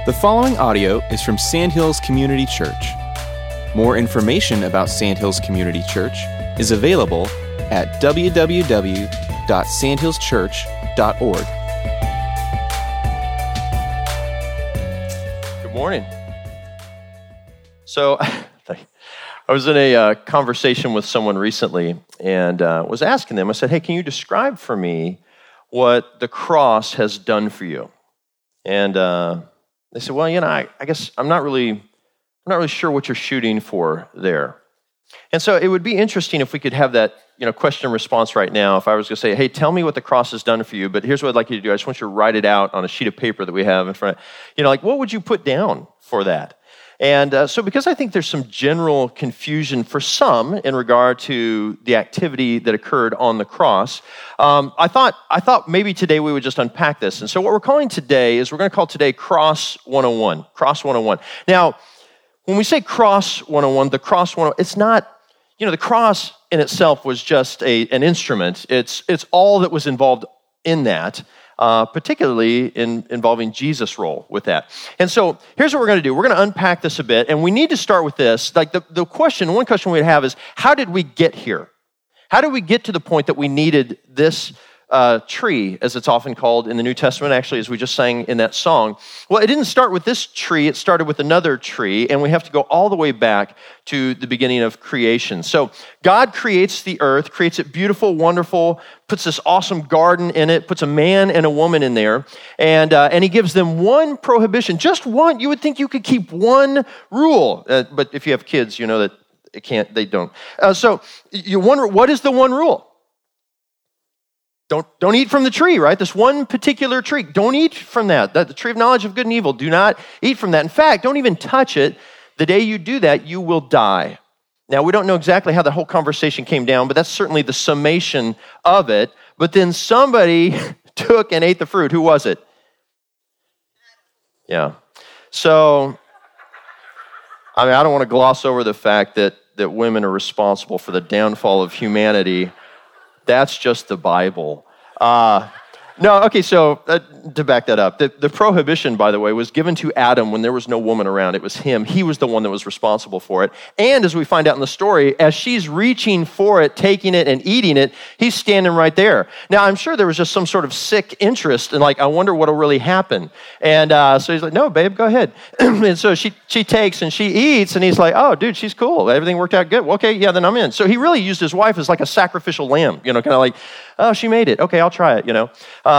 The following audio is from Sandhills Community Church. More information about Sandhills Community Church is available at www.sandhillschurch.org. Good morning. So, I was in a conversation with someone recently and was asking them, I said, hey, can you describe for me what the cross has done for you? And they said, well, I guess I'm not really sure what you're shooting for there. And so it would be interesting if we could have that, question and response right now. If I was going to say, hey, tell me what the cross has done for you, but here's what I'd like you to do. I just want you to write it out on a sheet of paper that we have in front. What would you put down for that? And so because I think there's some general confusion for some in regard to the activity that occurred on the cross, I thought maybe today we would just unpack this. And so what we're calling today is we're going to call today Cross 101. Cross 101. Now, when we say Cross 101, the Cross 101, it's not, the cross in itself was just an instrument. It's all that was involved in that. Particularly involving Jesus' role with that. And so here's what we're going to do. We're going to unpack this a bit, and we need to start with this. Like one question we'd have is, how did we get here? How did we get to the point that we needed this tree, as it's often called in the New Testament, actually, as we just sang in that song? Well, it didn't start with this tree. It started with another tree, and we have to go all the way back to the beginning of creation. So God creates the earth, creates it beautiful, wonderful, puts this awesome garden in it, puts a man and a woman in there, and he gives them one prohibition, just one. You would think you could keep one rule, but if you have kids, you know that they don't. So you wonder, what is the one rule? Don't eat from the tree, right? This one particular tree. Don't eat from that. The tree of knowledge of good and evil. Do not eat from that. In fact, don't even touch it. The day you do that, you will die. Now, we don't know exactly how the whole conversation came down, but that's certainly the summation of it. But then somebody took and ate the fruit. Who was it? Yeah. So, I don't want to gloss over the fact that women are responsible for the downfall of humanity. That's just the Bible. So to back that up, the prohibition, by the way, was given to Adam when there was no woman around. It was him. He was the one that was responsible for it. And as we find out in the story, as she's reaching for it, taking it, and eating it, he's standing right there. Now, I'm sure there was just some sort of sick interest in, I wonder what'll really happen. And so he's like, no, babe, go ahead. And so she takes and she eats, and he's like, oh, dude, she's cool. Everything worked out good. Well, okay, yeah, then I'm in. So he really used his wife as like a sacrificial lamb, kind of like, oh, she made it. Okay, I'll try it,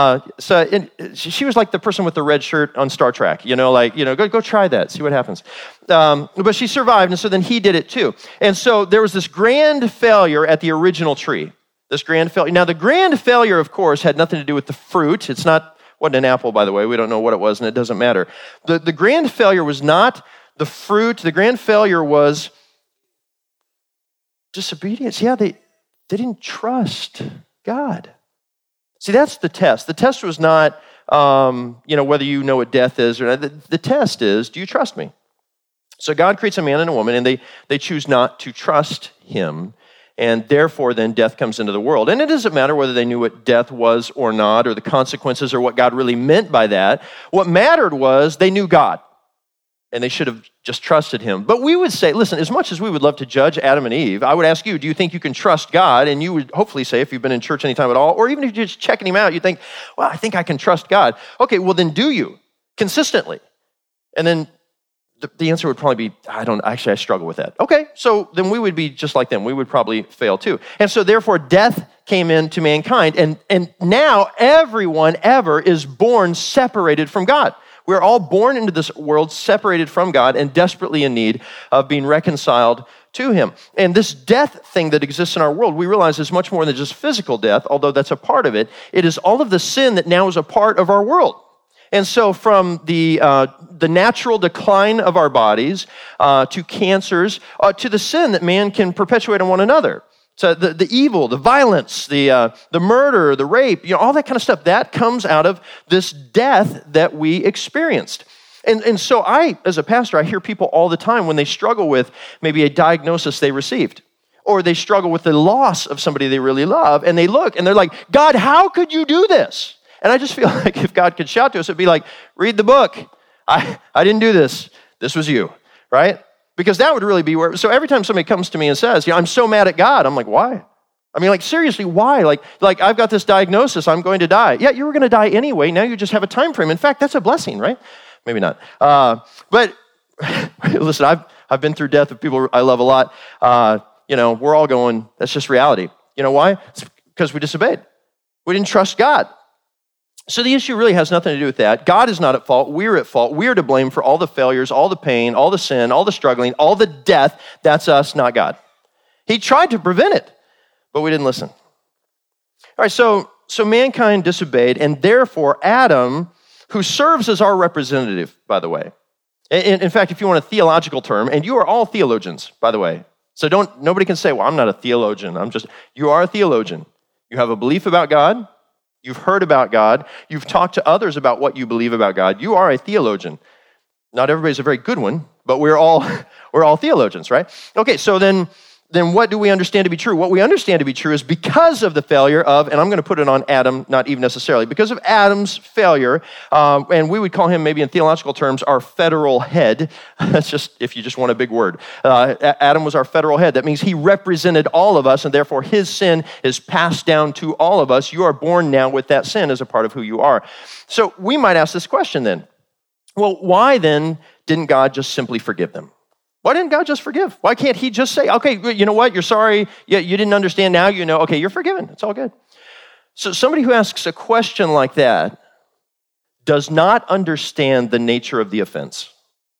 she was like the person with the red shirt on Star Trek, go try that, see what happens. But she survived, and so then he did it too. And so there was this grand failure at the original tree, this grand failure. Now, the grand failure, of course, had nothing to do with the fruit. Wasn't an apple, by the way. We don't know what it was, and it doesn't matter. The grand failure was not the fruit. The grand failure was disobedience. Yeah, they didn't trust God. See, that's the test. The test was not, whether you know what death is or not. The test is, do you trust me? So God creates a man and a woman, and they choose not to trust him, and therefore then death comes into the world. And it doesn't matter whether they knew what death was or not, or the consequences, or what God really meant by that. What mattered was they knew God, and they should have just trusted him. But we would say, listen, as much as we would love to judge Adam and Eve, I would ask you, do you think you can trust God? And you would hopefully say, if you've been in church any time at all, or even if you're just checking him out, you think, well, I think I can trust God. Okay, well then do you? Consistently. And then the answer would probably be, I struggle with that. Okay, so then we would be just like them. We would probably fail too. And so therefore death came into mankind, and now everyone ever is born separated from God. We're all born into this world separated from God and desperately in need of being reconciled to him. And this death thing that exists in our world, we realize is much more than just physical death, although that's a part of it. It is all of the sin that now is a part of our world. And so from the natural decline of our bodies to cancers to the sin that man can perpetuate on one another. So the evil, the violence, the murder, the rape, all that kind of stuff, that comes out of this death that we experienced. And so as a pastor, I hear people all the time when they struggle with maybe a diagnosis they received, or they struggle with the loss of somebody they really love, and they look and they're like, God, how could you do this? And I just feel like if God could shout to us, it'd be like, read the book. I didn't do this. This was you, right? Because that would really be where, so every time somebody comes to me and says, I'm so mad at God, I'm like, why? I mean, like, seriously, why? Like I've got this diagnosis, I'm going to die. Yeah, you were going to die anyway, now you just have a time frame. In fact, that's a blessing, right? Maybe not. But listen, I've been through death with people I love a lot. We're all going, that's just reality. You know why? It's because we disobeyed. We didn't trust God. So the issue really has nothing to do with that. God is not at fault. We're at fault. We're to blame for all the failures, all the pain, all the sin, all the struggling, all the death. That's us, not God. He tried to prevent it, but we didn't listen. All right, so mankind disobeyed, and therefore Adam, who serves as our representative, by the way. In fact, if you want a theological term, and you are all theologians, by the way. So nobody can say, well, I'm not a theologian. You are a theologian. You have a belief about God. You've heard about God. You've talked to others about what you believe about God. You are a theologian. Not everybody's a very good one, but we're all theologians, right? Okay, so then what do we understand to be true? What we understand to be true is because of the failure of, and I'm going to put it on Adam, not Eve necessarily, because of Adam's failure, and we would call him maybe in theological terms our federal head. That's just, if you just want a big word. Adam was our federal head. That means he represented all of us, and therefore his sin is passed down to all of us. You are born now with that sin as a part of who you are. So we might ask this question then. Well, why then didn't God just simply forgive them? Why didn't God just forgive? Why can't he just say, okay, you know what, you're sorry, yeah, you didn't understand, now you know, okay, you're forgiven, it's all good. So somebody who asks a question like that does not understand the nature of the offense.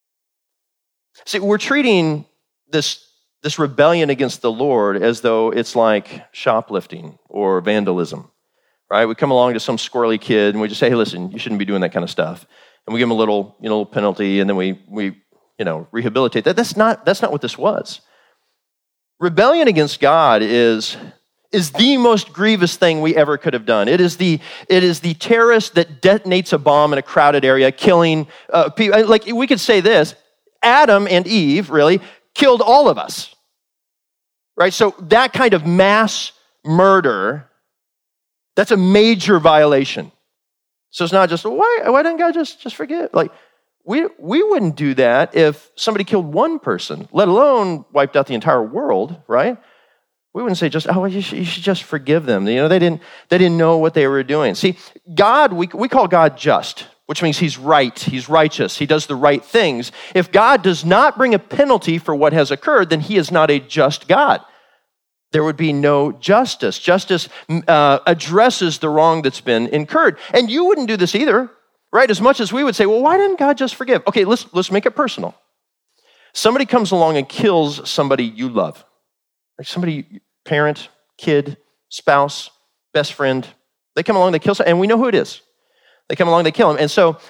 See, we're treating this rebellion against the Lord as though it's like shoplifting or vandalism, right? We come along to some squirrely kid and we just say, hey, listen, you shouldn't be doing that kind of stuff. And we give him a little penalty, and then we rehabilitate that. That's not what this was. Rebellion against God is the most grievous thing we ever could have done. It is the terrorist that detonates a bomb in a crowded area, killing people. Like, we could say this: Adam and Eve really killed all of us, right? So that kind of mass murder, that's a major violation. So it's not just, why didn't God just forgive? Like, we wouldn't do that if somebody killed one person, let alone wiped out the entire world, right? We wouldn't say you should just forgive them. They didn't know what they were doing. See, God, we call God just, which means he's right, he's righteous, he does the right things. If God does not bring a penalty for what has occurred, then he is not a just God. There would be no justice. Justice addresses the wrong that's been incurred. And you wouldn't do this either, right? As much as we would say, well, why didn't God just forgive? Okay, let's make it personal. Somebody comes along and kills somebody you love. Like somebody, parent, kid, spouse, best friend. They come along, they kill somebody, and we know who it is. They come along, they kill him. And so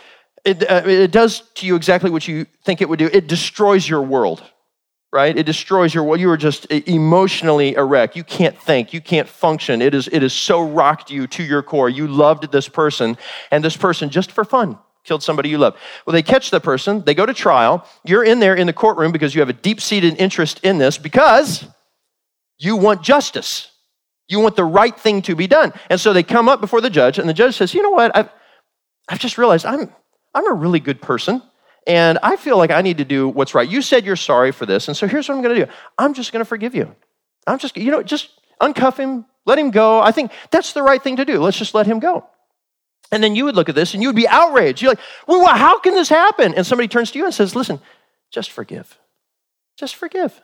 it does to you exactly what you think it would do. It destroys your world. Right? It destroys your world. You are just emotionally a wreck. You can't think. You can't function. It is so rocked you to your core. You loved this person, and this person, just for fun, killed somebody you love. Well, they catch the person. They go to trial. You're in there in the courtroom because you have a deep-seated interest in this, because you want justice. You want the right thing to be done. And so they come up before the judge, and the judge says, you know what? I've just realized I'm a really good person. And I feel like I need to do what's right. You said you're sorry for this, and so here's what I'm going to do. I'm just going to forgive you. I'm just, just uncuff him, let him go. I think that's the right thing to do. Let's just let him go. And then you would look at this, and you would be outraged. You're like, well, how can this happen? And somebody turns to you and says, listen, just forgive. Just forgive.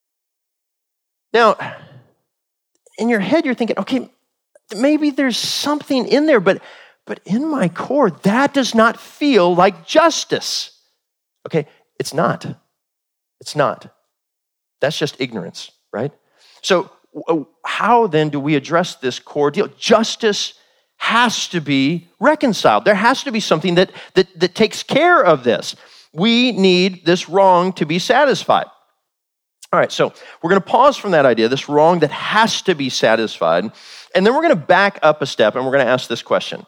Now, in your head, you're thinking, okay, maybe there's something in there, but in my core, that does not feel like justice. Okay, it's not. It's not. That's just ignorance, right? So how then do we address this core deal? Justice has to be reconciled. There has to be something that takes care of this. We need this wrong to be satisfied. All right, so we're going to pause from that idea, this wrong that has to be satisfied, and then we're going to back up a step, and we're going to ask this question.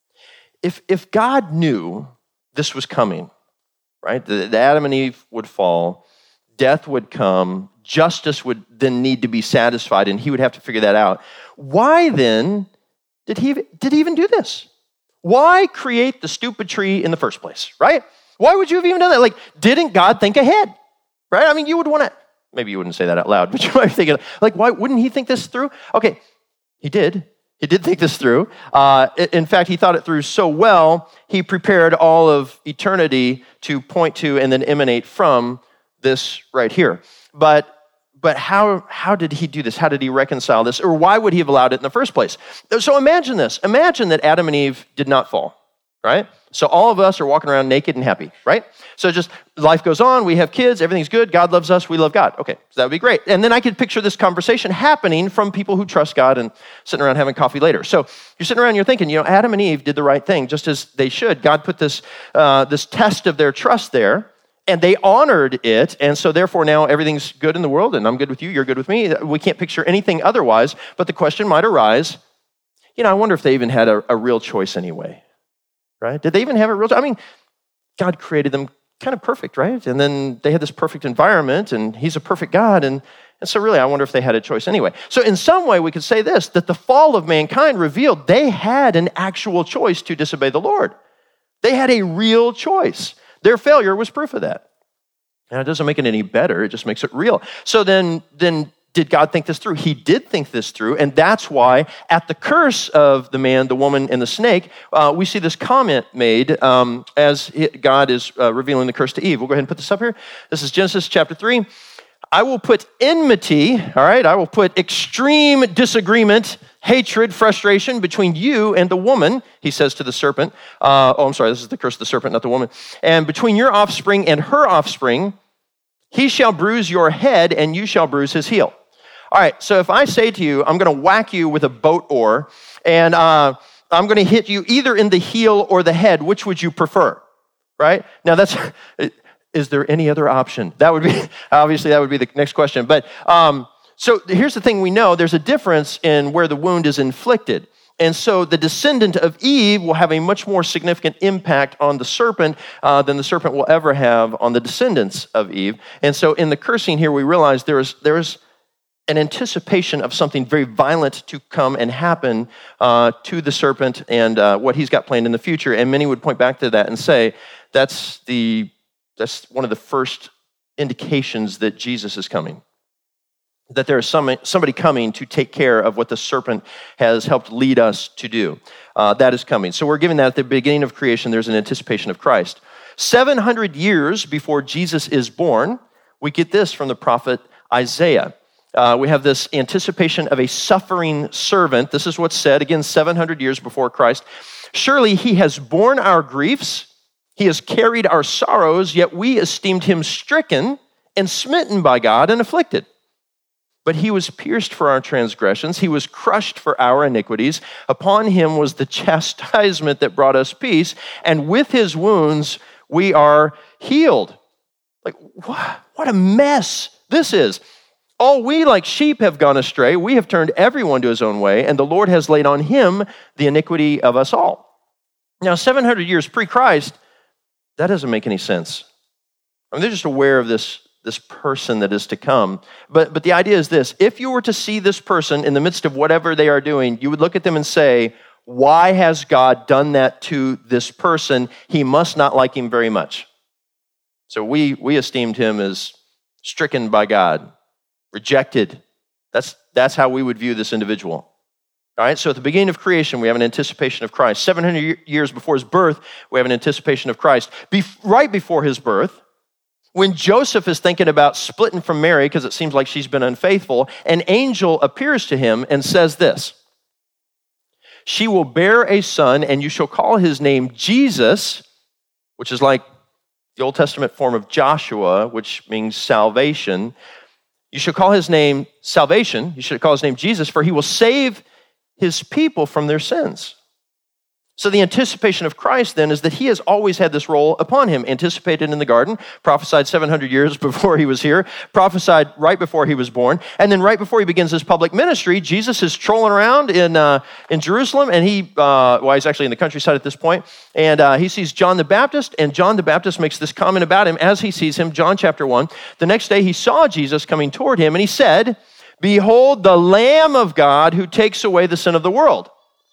If God knew this was coming, right, that Adam and Eve would fall, death would come, justice would then need to be satisfied, and he would have to figure that out, why then did he even do this? Why create the stupid tree in the first place, right? Why would you have even done that? Like, didn't God think ahead? Right? I mean, you would want to, maybe you wouldn't say that out loud, but you might be thinking, like, why wouldn't he think this through? Okay, he did. He did think this through. In fact, he thought it through so well, he prepared all of eternity to point to and then emanate from this right here. But how did he do this? How did he reconcile this? Or why would he have allowed it in the first place? So imagine this. Imagine that Adam and Eve did not fall, right? So all of us are walking around naked and happy, right? So just life goes on, we have kids, everything's good, God loves us, we love God. Okay, so that would be great. And then I could picture this conversation happening from people who trust God and sitting around having coffee later. So you're sitting around, you're thinking, Adam and Eve did the right thing, just as they should. God put this test of their trust there, and they honored it, and so therefore now everything's good in the world, and I'm good with you, you're good with me. We can't picture anything otherwise, but the question might arise, I wonder if they even had a real choice anyway. Right? Did they even have a real? I mean, God created them kind of perfect, right? And then they had this perfect environment, and he's a perfect God. And so really, I wonder if they had a choice anyway. So in some way, we could say this, that the fall of mankind revealed they had an actual choice to disobey the Lord. They had a real choice. Their failure was proof of that. And it doesn't make it any better. It just makes it real. So then did God think this through? He did think this through, and that's why at the curse of the man, the woman, and the snake, we see this comment made as God is revealing the curse to Eve. We'll go ahead and put this up here. This is Genesis chapter 3. I will put enmity, all right? I will put extreme disagreement, hatred, frustration between you and the woman, he says to the serpent. This is the curse of the serpent, not the woman. And between your offspring and her offspring, he shall bruise your head, and you shall bruise his heel. All right, so if I say to you, I'm going to whack you with a boat oar, and I'm going to hit you either in the heel or the head, which would you prefer? Right? Now is there any other option? That would be the next question. But so here's the thing we know, there's a difference in where the wound is inflicted. And so the descendant of Eve will have a much more significant impact on the serpent than the serpent will ever have on the descendants of Eve. And so in the cursing here, we realize there is an anticipation of something very violent to come and happen to the serpent and what he's got planned in the future. And many would point back to that and say that's one of the first indications that Jesus is coming. That there is somebody coming to take care of what the serpent has helped lead us to do. That is coming. So we're given that at the beginning of creation, there's an anticipation of Christ. 700 years before Jesus is born, we get this from the prophet Isaiah. We have this anticipation of a suffering servant. This is what's said, again, 700 years before Christ. Surely he has borne our griefs, he has carried our sorrows, yet we esteemed him stricken and smitten by God and afflicted. But he was pierced for our transgressions. He was crushed for our iniquities. Upon him was the chastisement that brought us peace. And with his wounds, we are healed. Like, what a mess this is. All we like sheep have gone astray. We have turned everyone to his own way. And the Lord has laid on him the iniquity of us all. Now, 700 years pre-Christ, that doesn't make any sense. I mean, they're just aware of this person that is to come. But the idea is this. If you were to see this person in the midst of whatever they are doing, you would look at them and say, why has God done that to this person? He must not like him very much. So we esteemed him as stricken by God, rejected. That's how we would view this individual. All right, so at the beginning of creation, we have an anticipation of Christ. 700 years before his birth, we have an anticipation of Christ. Right before his birth, when Joseph is thinking about splitting from Mary because it seems like she's been unfaithful, an angel appears to him and says this, she will bear a son and you shall call his name Jesus, which is like the Old Testament form of Joshua, which means salvation. You shall call his name salvation. You should call his name Jesus, for he will save his people from their sins. So the anticipation of Christ then is that he has always had this role upon him, anticipated in the garden, prophesied 700 years before he was here, prophesied right before he was born, and then right before he begins his public ministry, Jesus is trolling around in Jerusalem, and he's actually in the countryside at this point, and he sees John the Baptist, and John the Baptist makes this comment about him as he sees him, John chapter 1. The next day he saw Jesus coming toward him, and he said, behold, the Lamb of God who takes away the sin of the world.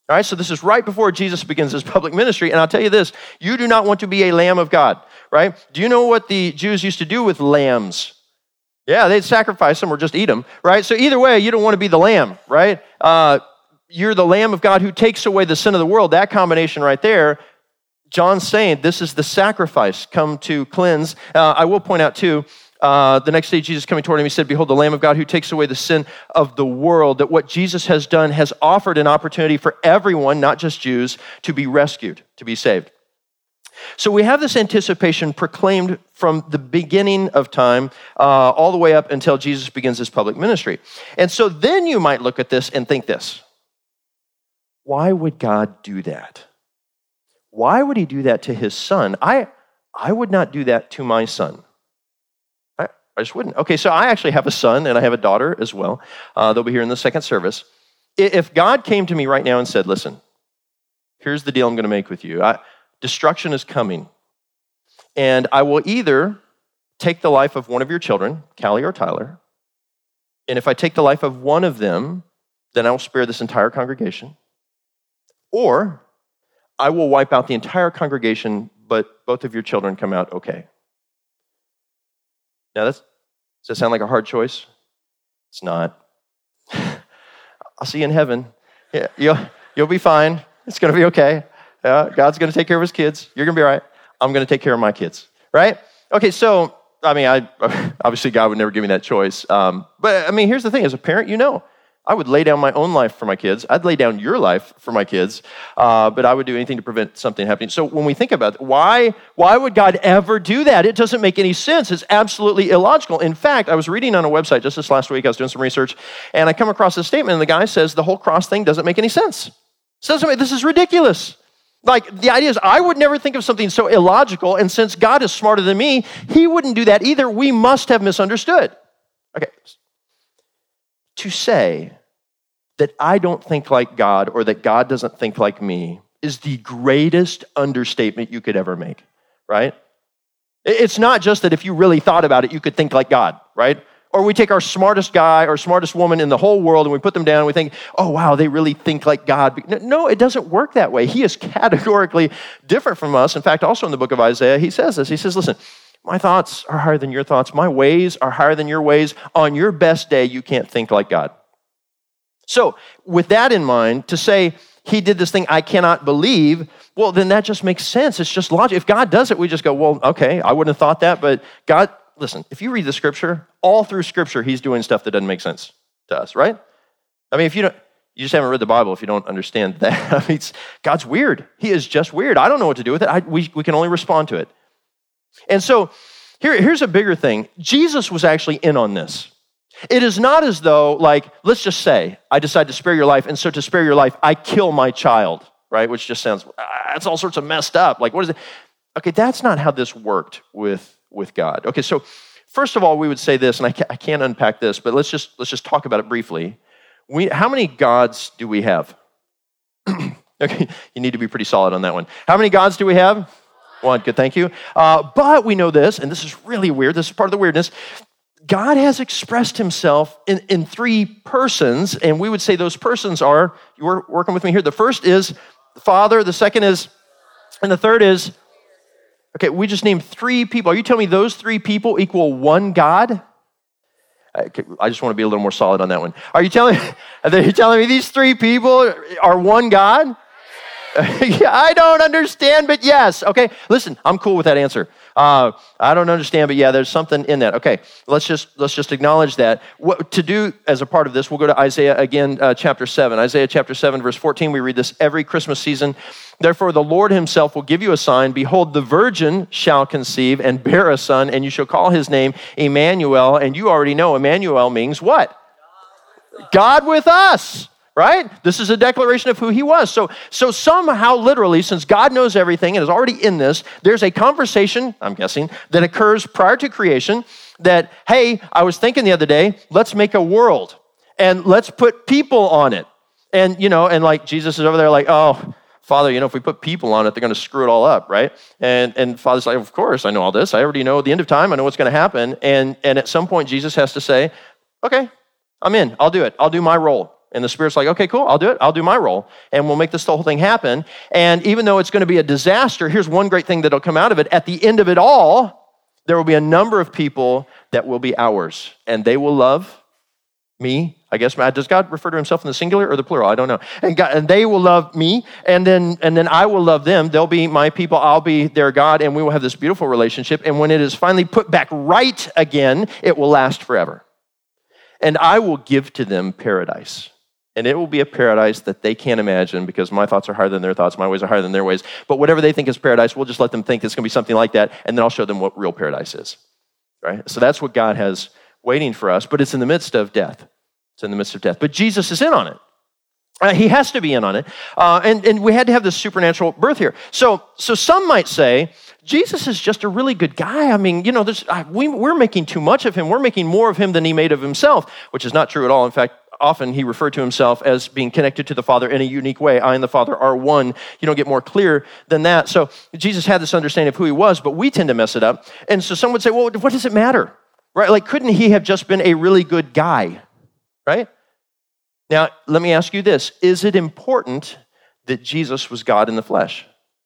All right, so this is right before Jesus begins his public ministry. And I'll tell you this, you do not want to be a lamb of God, right? Do you know what the Jews used to do with lambs? Yeah, they'd sacrifice them or just eat them, right? So either way, you don't want to be the lamb, right? You're the Lamb of God who takes away the sin of the world. That combination right there, John's saying this is the sacrifice come to cleanse. I will point out too, the next day Jesus coming toward him, he said, behold, the Lamb of God who takes away the sin of the world, that what Jesus has done has offered an opportunity for everyone, not just Jews, to be rescued, to be saved. So we have this anticipation proclaimed from the beginning of time all the way up until Jesus begins his public ministry. And so then you might look at this and think this, why would God do that? Why would he do that to his son? I would not do that to my son. I just wouldn't. Okay, so I actually have a son and I have a daughter as well. They'll be here in the second service. If God came to me right now and said, listen, here's the deal I'm going to make with you. Destruction is coming. And I will either take the life of one of your children, Callie or Tyler, and if I take the life of one of them, then I will spare this entire congregation. Or I will wipe out the entire congregation, but both of your children come out okay. Now, does that sound like a hard choice? It's not. I'll see you in heaven. Yeah, you'll be fine. It's going to be okay. God's going to take care of his kids. You're going to be all right. I'm going to take care of my kids, right? Okay, so, obviously God would never give me that choice. But here's the thing. As a parent, I would lay down my own life for my kids. I'd lay down your life for my kids. But I would do anything to prevent something happening. So when we think about it, why would God ever do that? It doesn't make any sense. It's absolutely illogical. In fact, I was reading on a website just this last week. I was doing some research, and I come across this statement, and the guy says the whole cross thing doesn't make any sense. This is ridiculous. Like, the idea is I would never think of something so illogical, and since God is smarter than me, he wouldn't do that either. We must have misunderstood. Okay. To say that I don't think like God or that God doesn't think like me is the greatest understatement you could ever make, right? It's not just that if you really thought about it, you could think like God, right? Or we take our smartest guy or smartest woman in the whole world and we put them down and we think, oh, wow, they really think like God. No, it doesn't work that way. He is categorically different from us. In fact, also in the book of Isaiah, he says this. He says, listen, my thoughts are higher than your thoughts. My ways are higher than your ways. On your best day, you can't think like God. So with that in mind, to say he did this thing I cannot believe, well, then that just makes sense. It's just logic. If God does it, we just go, well, okay, I wouldn't have thought that, but God... Listen, if you read the scripture, all through scripture, he's doing stuff that doesn't make sense to us, right? If you just haven't read the Bible if you don't understand that. God's weird. He is just weird. I don't know what to do with it. We can only respond to it. And so here's a bigger thing. Jesus was actually in on this. It is not as though, let's just say, I decide to spare your life, and so to spare your life, I kill my child, right? Which just sounds, that's all sorts of messed up. What is it? Okay, that's not how this worked with God. Okay, so first of all, we would say this, and I can't unpack this, but let's just talk about it briefly. How many gods do we have? Okay, you need to be pretty solid on that one. How many gods do we have? One, good, thank you. But we know this, and this is really weird. This is part of the weirdness. God has expressed himself in three persons, and we would say those persons are, you're working with me here, the first is the Father, the second is, and the third is, okay, we just named three people. Are you telling me those three people equal one God? I just want to be a little more solid on that one. Are you telling me these three people are one God? I don't understand, but yes. Okay, listen, I'm cool with that answer. I don't understand, but yeah, there's something in that. Okay, let's just acknowledge that. What to do as a part of this, we'll go to Isaiah again, chapter 7. Isaiah chapter 7, verse 14, we read this every Christmas season. Therefore, the Lord himself will give you a sign. Behold, the virgin shall conceive and bear a son, and you shall call his name Emmanuel. And you already know Emmanuel means what? God with us. Right? This is a declaration of who he was. So somehow, literally, since God knows everything and is already in this, there's a conversation, I'm guessing, that occurs prior to creation that, hey, I was thinking the other day, let's make a world and let's put people on it. And, and Jesus is over there oh, Father, if we put people on it, they're going to screw it all up, right? And Father's like, of course, I know all this. I already know the end of time. I know what's going to happen. And at some point, Jesus has to say, okay, I'm in. I'll do it. I'll do my role. And the Spirit's like, okay, cool, I'll do it. I'll do my role. And we'll make this whole thing happen. And even though it's going to be a disaster, here's one great thing that'll come out of it. At the end of it all, there will be a number of people that will be ours. And they will love me. I guess, does God refer to himself in the singular or the plural? I don't know. And they will love me, and then I will love them. They'll be my people. I'll be their God, and we will have this beautiful relationship. And when it is finally put back right again, it will last forever. And I will give to them paradise. And it will be a paradise that they can't imagine because my thoughts are higher than their thoughts, my ways are higher than their ways. But whatever they think is paradise, we'll just let them think it's going to be something like that, and then I'll show them what real paradise is. Right? So that's what God has waiting for us, but it's in the midst of death. It's in the midst of death. But Jesus is in on it. He has to be in on it. And we had to have this supernatural birth here. So some might say, Jesus is just a really good guy. I mean, we're making too much of him. We're making more of him than he made of himself, which is not true at all. In fact, often he referred to himself as being connected to the Father in a unique way. I and the Father are one. You don't get more clear than that. So Jesus had this understanding of who he was, but we tend to mess it up. And so some would say, well, what does it matter? Right? Like, couldn't he have just been a really good guy? Right? Now, let me ask you this. Is it important that Jesus was God in the flesh?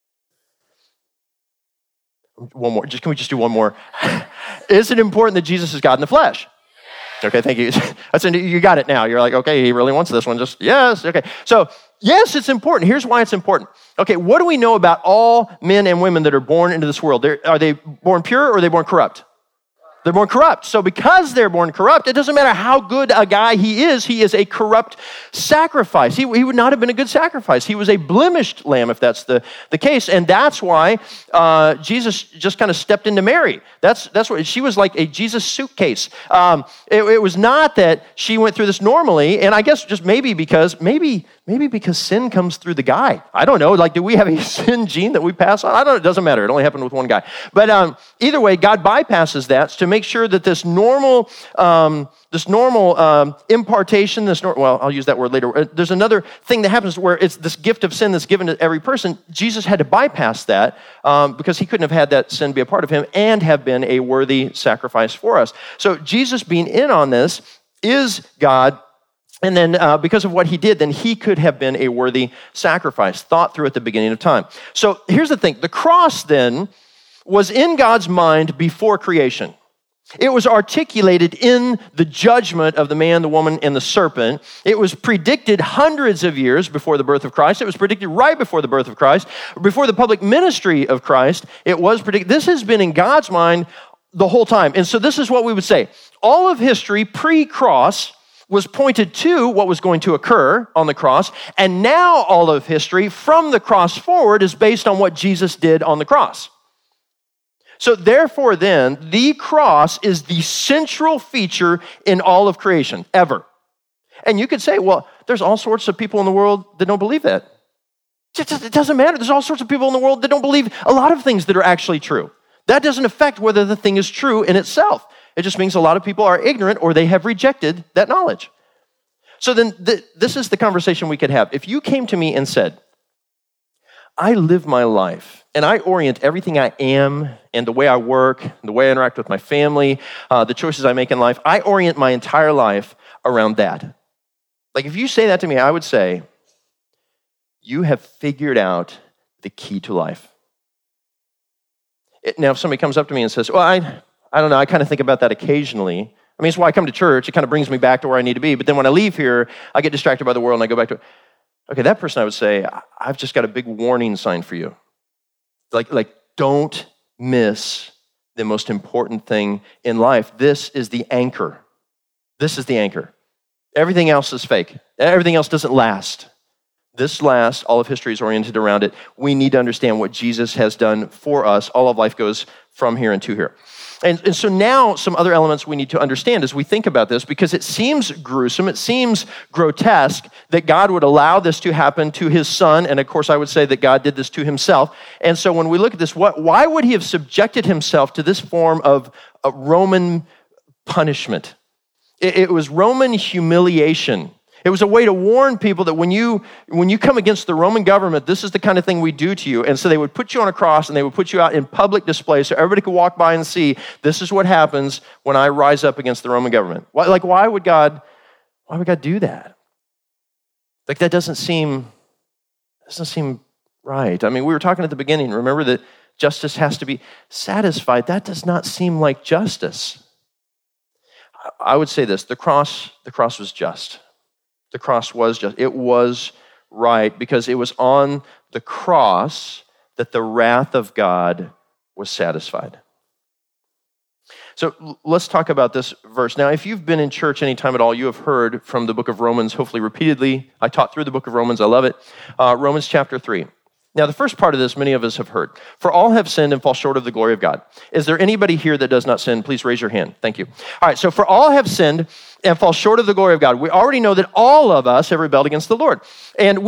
One more. Can we just do one more? Is it important that Jesus is God in the flesh? Okay, thank you. You got it now. You're like, okay, he really wants this one. Just, yes, okay. So, yes, it's important. Here's why it's important. Okay, what do we know about all men and women that are born into this world? Are they born pure or are they born corrupt? They're born corrupt. So because they're born corrupt, it doesn't matter how good a guy he is a corrupt sacrifice. He would not have been a good sacrifice. He was a blemished lamb, if that's the case. And that's why Jesus just kind of stepped into Mary. That's what she was, like a Jesus suitcase. It was not that she went through this normally, and I guess just maybe because sin comes through the guy. I don't know. Like, do we have a sin gene that we pass on? I don't know. It doesn't matter. It only happened with one guy. But either way, God bypasses that to make sure that this normal impartation, I'll use that word later. There's another thing that happens where it's this gift of sin that's given to every person. Jesus had to bypass that because he couldn't have had that sin be a part of him and have been a worthy sacrifice for us. So Jesus being in on this is God. And then because of what he did, then he could have been a worthy sacrifice, thought through at the beginning of time. So here's the thing. The cross then was in God's mind before creation. It was articulated in the judgment of the man, the woman, and the serpent. It was predicted hundreds of years before the birth of Christ. It was predicted right before the birth of Christ. Before the public ministry of Christ, it was predicted. This has been in God's mind the whole time. And so this is what we would say. All of history pre-cross was pointed to what was going to occur on the cross, and now all of history from the cross forward is based on what Jesus did on the cross. So therefore then, the cross is the central feature in all of creation, ever. And you could say, well, there's all sorts of people in the world that don't believe that. It doesn't matter. There's all sorts of people in the world that don't believe a lot of things that are actually true. That doesn't affect whether the thing is true in itself. It just means a lot of people are ignorant or they have rejected that knowledge. So then this is the conversation we could have. If you came to me and said, I live my life and I orient everything I am and the way I work, the way I interact with my family, the choices I make in life, I orient my entire life around that. Like if you say that to me, I would say, you have figured out the key to life. Now, if somebody comes up to me and says, well, I don't know, I kind of think about that occasionally. I mean, it's why I come to church. It kind of brings me back to where I need to be. But then when I leave here, I get distracted by the world and I go back to it. Okay, that person, I would say, I've just got a big warning sign for you. Like, don't miss the most important thing in life. This is the anchor. This is the anchor. Everything else is fake. Everything else doesn't last. This lasts. All of history is oriented around it. We need to understand what Jesus has done for us. All of life goes from here and to here. And so now some other elements we need to understand as we think about this, because it seems gruesome, it seems grotesque that God would allow this to happen to his son. And of course, I would say that God did this to himself. And so when we look at this, why would he have subjected himself to this form of Roman punishment? It was Roman humiliation. It was a way to warn people that when you come against the Roman government, this is the kind of thing we do to you. And so they would put you on a cross and they would put you out in public display so everybody could walk by and see, this is what happens when I rise up against the Roman government. Why would God do that? Like that doesn't seem right. I mean, we were talking at the beginning, remember that justice has to be satisfied. That does not seem like justice. I would say this, the cross was just. The cross was just. It was right because it was on the cross that the wrath of God was satisfied. So let's talk about this verse. Now, if you've been in church any time at all, you have heard from the book of Romans, hopefully repeatedly. I taught through the book of Romans. I love it. Romans chapter 3. Now, the first part of this, many of us have heard. For all have sinned and fall short of the glory of God. Is there anybody here that does not sin? Please raise your hand. Thank you. All right, so for all have sinned and fall short of the glory of God. We already know that all of us have rebelled against the Lord. And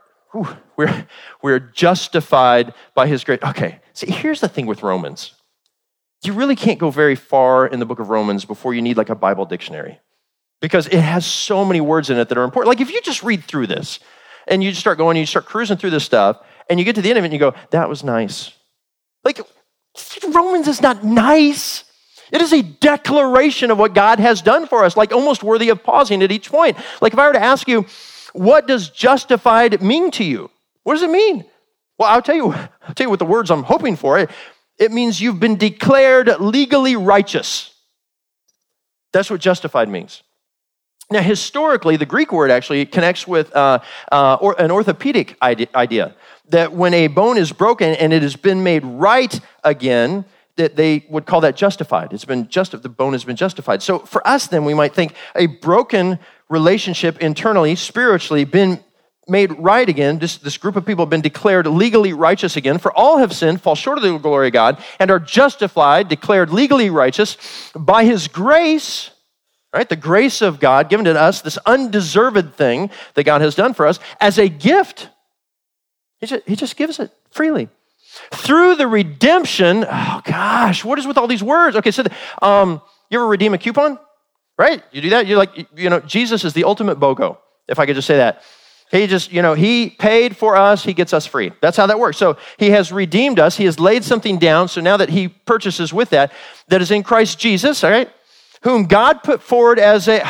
we're justified by his grace. Okay, see, here's the thing with Romans. You really can't go very far in the book of Romans before you need like a Bible dictionary because it has so many words in it that are important. Like if you just read through this and you just start going, you start cruising through this stuff and you get to the end of it and you go, that was nice. Like Romans is not nice. It is a declaration of what God has done for us, like almost worthy of pausing at each point. Like if I were to ask you, what does justified mean to you? What does it mean? Well, I'll tell you what the words I'm hoping for. It means you've been declared legally righteous. That's what justified means. Now, historically, the Greek word actually connects with an orthopedic idea, that when a bone is broken and it has been made right again, that they would call that justified. The bone has been justified. So for us then, we might think a broken relationship internally, spiritually, been made right again. This group of people have been declared legally righteous again. For all have sinned, fall short of the glory of God, and are justified, declared legally righteous by his grace, right? The grace of God given to us, this undeserved thing that God has done for us as a gift. He just gives it freely. Through the redemption, oh gosh, what is with all these words? Okay, so you ever redeem a coupon? Right? You do that? You're like, Jesus is the ultimate BOGO, if I could just say that. He paid for us, he gets us free. That's how that works. So he has redeemed us, he has laid something down, so now that he purchases with that is in Christ Jesus, all right? Whom God put forward as as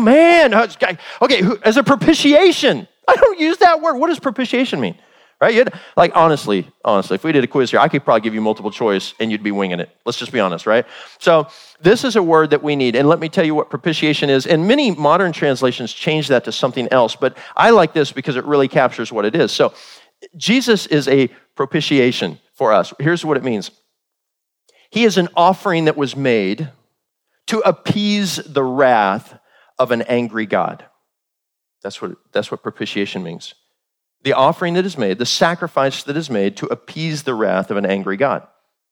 a propitiation. I don't use that word. What does propitiation mean? Right? Honestly, if we did a quiz here, I could probably give you multiple choice and you'd be winging it. Let's just be honest, right? So this is a word that we need. And let me tell you what propitiation is. And many modern translations change that to something else, but I like this because it really captures what it is. So Jesus is a propitiation for us. Here's what it means. He is an offering that was made to appease the wrath of an angry God. That's what propitiation means. The offering that is made, the sacrifice that is made to appease the wrath of an angry God.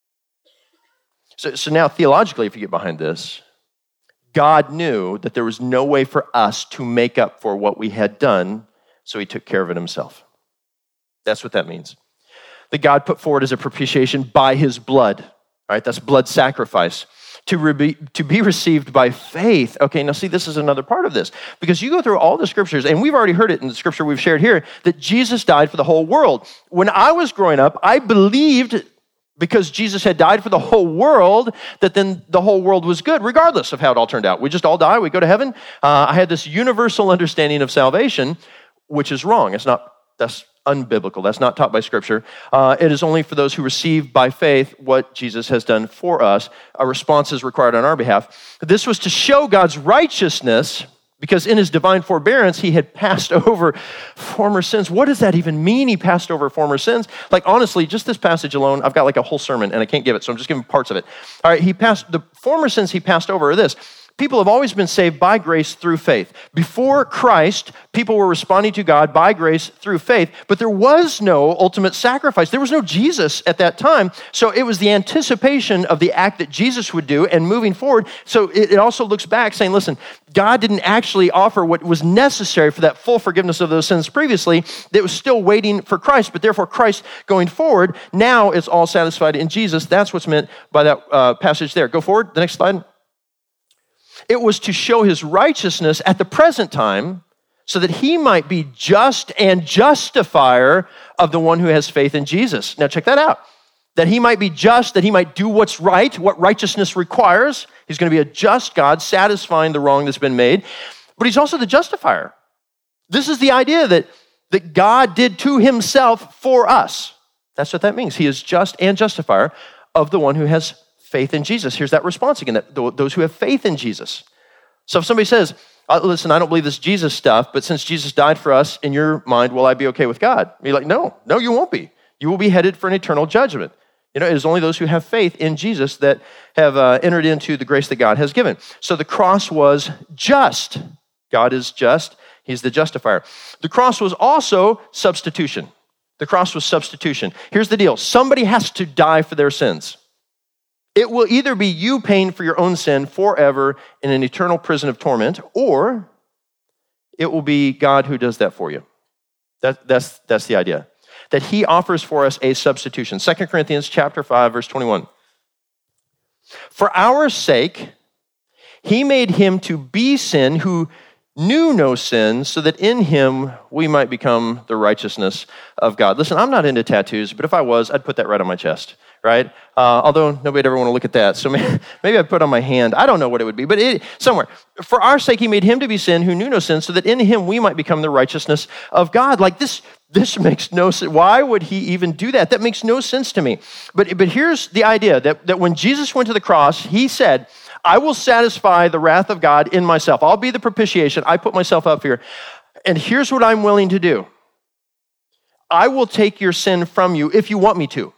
So now theologically, if you get behind this, God knew that there was no way for us to make up for what we had done, so he took care of it himself. That's what that means. That God put forward as a propitiation by his blood, right? That's blood sacrifice. To be received by faith. Okay, now see, this is another part of this. Because you go through all the scriptures, and we've already heard it in the scripture we've shared here, that Jesus died for the whole world. When I was growing up, I believed, because Jesus had died for the whole world, that then the whole world was good, regardless of how it all turned out. We just all die, we go to heaven. I had this universal understanding of salvation, which is wrong. That's unbiblical. That's not taught by Scripture. It is only for those who receive by faith what Jesus has done for us. A response is required on our behalf. This was to show God's righteousness, because in his divine forbearance, he had passed over former sins. What does that even mean, he passed over former sins? Like, honestly, just this passage alone, I've got like a whole sermon, and I can't give it, so I'm just giving parts of it. All right, the former sins he passed over are this. People have always been saved by grace through faith. Before Christ, people were responding to God by grace through faith, but there was no ultimate sacrifice. There was no Jesus at that time, so it was the anticipation of the act that Jesus would do and moving forward. So it also looks back saying, listen, God didn't actually offer what was necessary for that full forgiveness of those sins previously. That was still waiting for Christ, but therefore Christ going forward, now it's all satisfied in Jesus. That's what's meant by that passage there. Go forward, the next slide. It was to show his righteousness at the present time so that he might be just and justifier of the one who has faith in Jesus. Now check that out. That he might be just, that he might do what's right, what righteousness requires. He's going to be a just God, satisfying the wrong that's been made. But he's also the justifier. This is the idea that God did to himself for us. That's what that means. He is just and justifier of the one who has faith in Jesus. Here's that response again, that those who have faith in Jesus. So if somebody says, listen, I don't believe this Jesus stuff, but since Jesus died for us, in your mind, will I be okay with God? You're like, no, you won't be. You will be headed for an eternal judgment. It is only those who have faith in Jesus that have entered into the grace that God has given. So the cross was just. God is just. He's the justifier. The cross was also substitution. The cross was substitution. Here's the deal. Somebody has to die for their sins. It will either be you paying for your own sin forever in an eternal prison of torment, or it will be God who does that for you. That's the idea. That he offers for us a substitution. 2 Corinthians chapter 5, verse 21. For our sake, he made him to be sin who knew no sin, so that in him we might become the righteousness of God. Listen, I'm not into tattoos, but if I was, I'd put that right on my chest, right? Although nobody'd ever want to look at that. So maybe I'd put it on my hand. I don't know what it would be, but somewhere. For our sake, he made him to be sin who knew no sin, so that in him we might become the righteousness of God. Like this makes no sense. Why would he even do that? That makes no sense to me. But here's the idea that when Jesus went to the cross, he said, I will satisfy the wrath of God in myself. I'll be the propitiation. I put myself up here. And here's what I'm willing to do. I will take your sin from you if you want me to.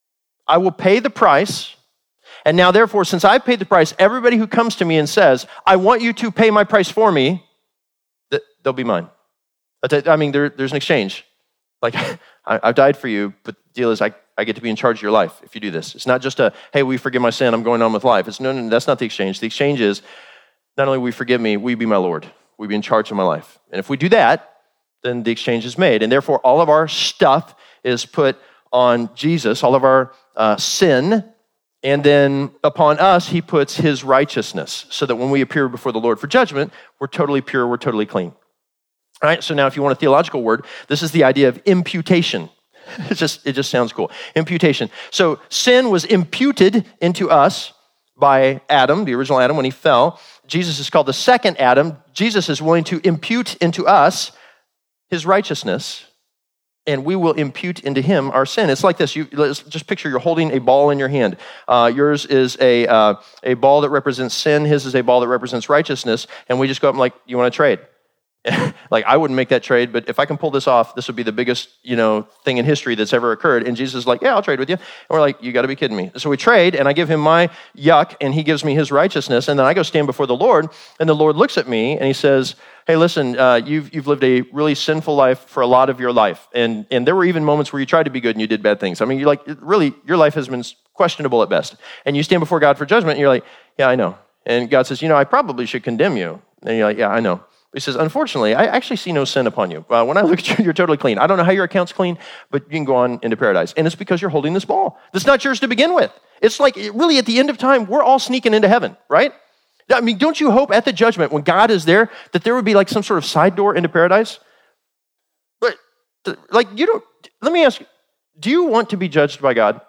I will pay the price. And now, therefore, since I've paid the price, everybody who comes to me and says, I want you to pay my price for me, they'll be mine. I mean, there's an exchange. Like, I've died for you, but the deal is I get to be in charge of your life if you do this. It's not just hey, we forgive my sin, I'm going on with life. It's no, that's not the exchange. The exchange is, not only will you forgive me, will you be my Lord? Will you be in charge of my life? And if we do that, then the exchange is made. And therefore, all of our stuff is put on Jesus, all of our sin, and then upon us, he puts his righteousness, so that when we appear before the Lord for judgment, we're totally pure, we're totally clean. All right, so now if you want a theological word, this is the idea of imputation. It just sounds cool. Imputation. So sin was imputed into us by Adam, the original Adam, when he fell. Jesus is called the second Adam. Jesus is willing to impute into us his righteousness, and we will impute into him our sin. It's like this. Let's just picture you're holding a ball in your hand. Yours is a ball that represents sin. His is a ball that represents righteousness. And we just go up and like, you want to trade? Like, I wouldn't make that trade, but if I can pull this off, this would be the biggest, thing in history that's ever occurred. And Jesus is like, yeah, I'll trade with you. And we're like, you got to be kidding me. So we trade, and I give him my yuck, and he gives me his righteousness. And then I go stand before the Lord, and the Lord looks at me, and he says, hey, listen, you've lived a really sinful life for a lot of your life. And there were even moments where you tried to be good and you did bad things. I mean, you're like, really, your life has been questionable at best. And you stand before God for judgment, and you're like, yeah, I know. And God says, I probably should condemn you. And you're like, yeah, I know. He says, unfortunately, I actually see no sin upon you. When I look at you, you're totally clean. I don't know how your account's clean, but you can go on into paradise. And it's because you're holding this ball. That's not yours to begin with. It's like, really, at the end of time, we're all sneaking into heaven, right? I mean, don't you hope at the judgment, when God is there, that there would be like some sort of side door into paradise? But, let me ask you, do you want to be judged by God?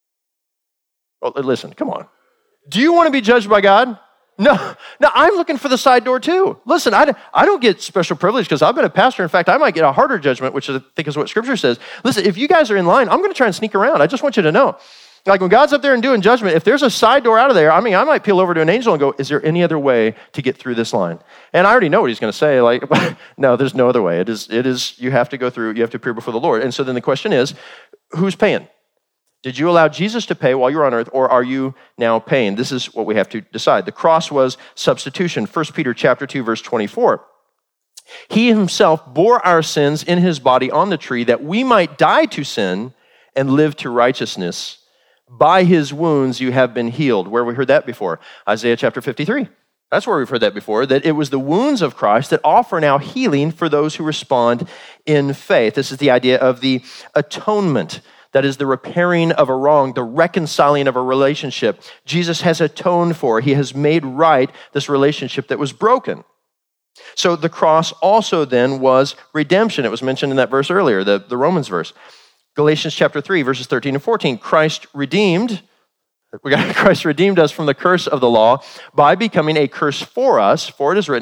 Well, listen, come on. Do you want to be judged by God? No, I'm looking for the side door too. Listen, I don't get special privilege because I've been a pastor. In fact, I might get a harder judgment, which I think is what Scripture says. Listen, if you guys are in line, I'm going to try and sneak around. I just want you to know. Like when God's up there and doing judgment, if there's a side door out of there, I might peel over to an angel and go, is there any other way to get through this line? And I already know what he's going to say. Like, no, there's no other way. It is, you have to go through, you have to appear before the Lord. And so then the question is, who's paying? Did you allow Jesus to pay while you were on earth, or are you now paying? This is what we have to decide. The cross was substitution. 1 Peter chapter 2, verse 24. He himself bore our sins in his body on the tree, that we might die to sin and live to righteousness. By his wounds you have been healed. Where have we heard that before? Isaiah chapter 53. That's where we've heard that before, that it was the wounds of Christ that offer now healing for those who respond in faith. This is the idea of the atonement. That is the repairing of a wrong, the reconciling of a relationship. Jesus has atoned for. He has made right this relationship that was broken. So the cross also then was redemption. It was mentioned in that verse earlier, the Romans verse. Galatians chapter 3, verses 13 and 14. Christ redeemed us from the curse of the law by becoming a curse for us, for it is written,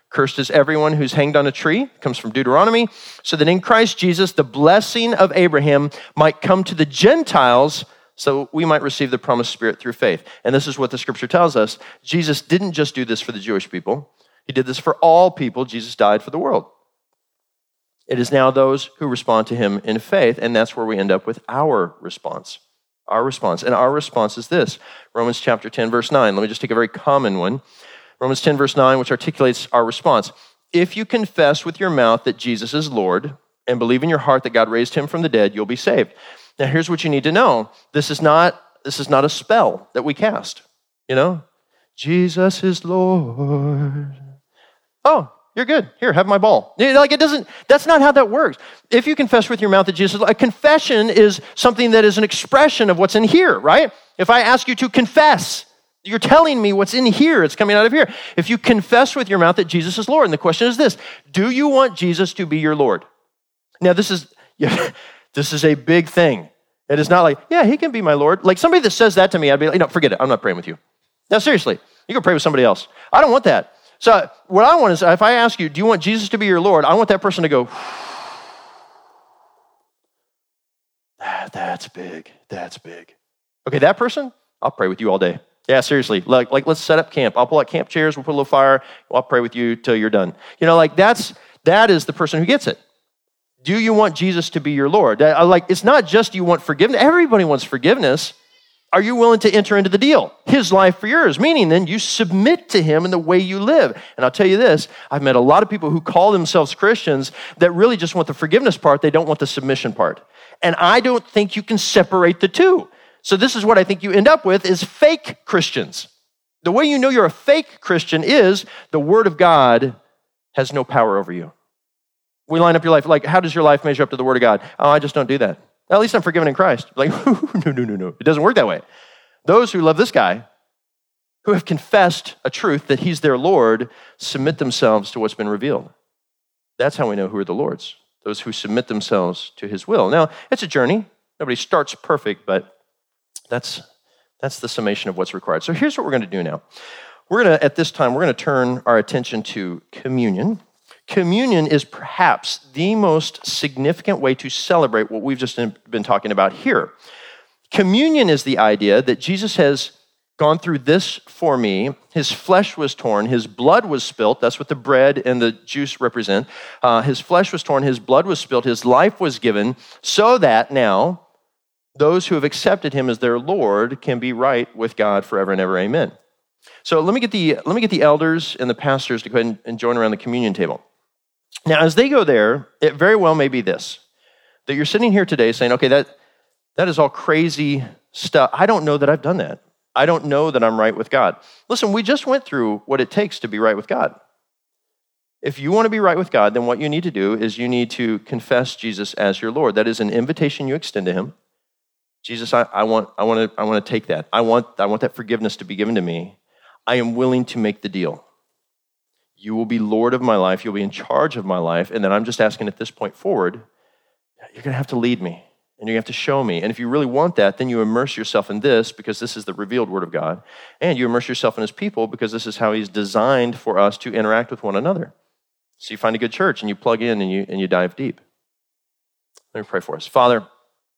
Cursed is everyone who's hanged on a tree. It comes from Deuteronomy. So that in Christ Jesus, the blessing of Abraham might come to the Gentiles so we might receive the promised Spirit through faith. And this is what the scripture tells us. Jesus didn't just do this for the Jewish people. He did this for all people. Jesus died for the world. It is now those who respond to him in faith, and that's where we end up with our response. Our response. And our response is this. Romans chapter 10, verse 9. Let me just take a very common one. Romans 10, verse 9, which articulates our response. If you confess with your mouth that Jesus is Lord and believe in your heart that God raised him from the dead, you'll be saved. Now, here's what you need to know. This is not a spell that we cast, Jesus is Lord. Oh, you're good. Here, have my ball. That's not how that works. If you confess with your mouth that Jesus is Lord, a confession is something that is an expression of what's in here, right? If I ask you to confess, you're telling me what's in here. It's coming out of here. If you confess with your mouth that Jesus is Lord, and the question is this, do you want Jesus to be your Lord? Now, this is a big thing. It is not like, yeah, he can be my Lord. Like somebody that says that to me, I'd be like, no, forget it. I'm not praying with you. Now, seriously, you go pray with somebody else. I don't want that. So what I want is, if I ask you, do you want Jesus to be your Lord? I want that person to go, that's big. That's big. Okay, that person, I'll pray with you all day. Yeah, seriously. Like let's set up camp. I'll pull out camp chairs. We'll put a little fire. I'll pray with you till you're done. That is the person who gets it. Do you want Jesus to be your Lord? It's not just you want forgiveness. Everybody wants forgiveness. Are you willing to enter into the deal? His life for yours, meaning then you submit to him in the way you live. And I'll tell you this, I've met a lot of people who call themselves Christians that really just want the forgiveness part. They don't want the submission part. And I don't think you can separate the two. So this is what I think you end up with is fake Christians. The way you know you're a fake Christian is the Word of God has no power over you. We line up your life, like how does your life measure up to the Word of God? Oh, I just don't do that. At least I'm forgiven in Christ. Like, no. It doesn't work that way. Those who love this guy, who have confessed a truth that he's their Lord, submit themselves to what's been revealed. That's how we know who are the Lord's. Those who submit themselves to his will. Now, it's a journey. Nobody starts perfect, but that's the summation of what's required. So here's what we're going to do now. At this time, we're going to turn our attention to communion. Communion is perhaps the most significant way to celebrate what we've just been talking about here. Communion is the idea that Jesus has gone through this for me. His flesh was torn. His blood was spilt. That's what the bread and the juice represent. His flesh was torn. His blood was spilt. His life was given so that now those who have accepted him as their Lord can be right with God forever and ever. Amen. So let me get the elders and the pastors to go ahead and join around the communion table. Now, as they go there, it very well may be this, that you're sitting here today saying, okay, that is all crazy stuff. I don't know that I've done that. I don't know that I'm right with God. Listen, we just went through what it takes to be right with God. If you want to be right with God, then what you need to do is you need to confess Jesus as your Lord. That is an invitation you extend to him. Jesus, I want to take that. I want that forgiveness to be given to me. I am willing to make the deal. You will be Lord of my life. You'll be in charge of my life. And then I'm just asking at this point forward, you're going to have to lead me and you're going to have to show me. And if you really want that, then you immerse yourself in this because this is the revealed word of God. And you immerse yourself in his people because this is how he's designed for us to interact with one another. So you find a good church and you plug in and you dive deep. Let me pray for us. Father,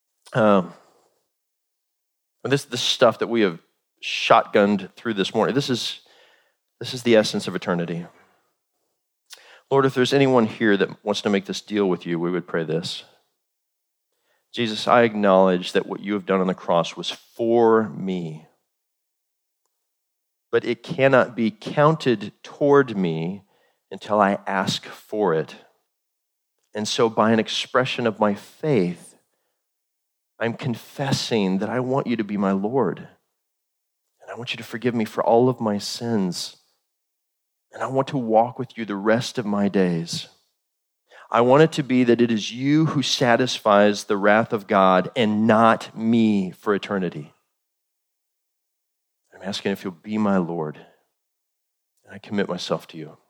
this stuff that we have shotgunned through this morning, this is the essence of eternity. Lord, if there's anyone here that wants to make this deal with you, we would pray this. Jesus, I acknowledge that what you have done on the cross was for me, but it cannot be counted toward me until I ask for it. And so by an expression of my faith, I'm confessing that I want you to be my Lord. And I want you to forgive me for all of my sins. And I want to walk with you the rest of my days. I want it to be that it is you who satisfies the wrath of God and not me for eternity. I'm asking if you'll be my Lord. And I commit myself to you.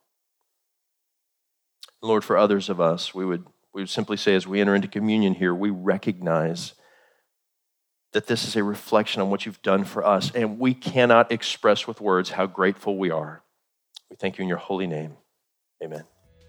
Lord, for others of us, we would simply say as we enter into communion here, we recognize that this is a reflection on what you've done for us, and we cannot express with words how grateful we are. We thank you in your holy name. Amen.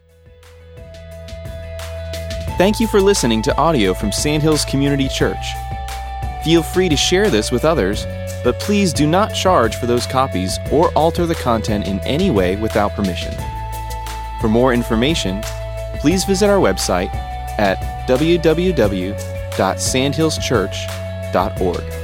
Thank you for listening to audio from Sandhills Community Church. Feel free to share this with others, but please do not charge for those copies or alter the content in any way without permission. For more information, please visit our website at www.sandhillschurch.org.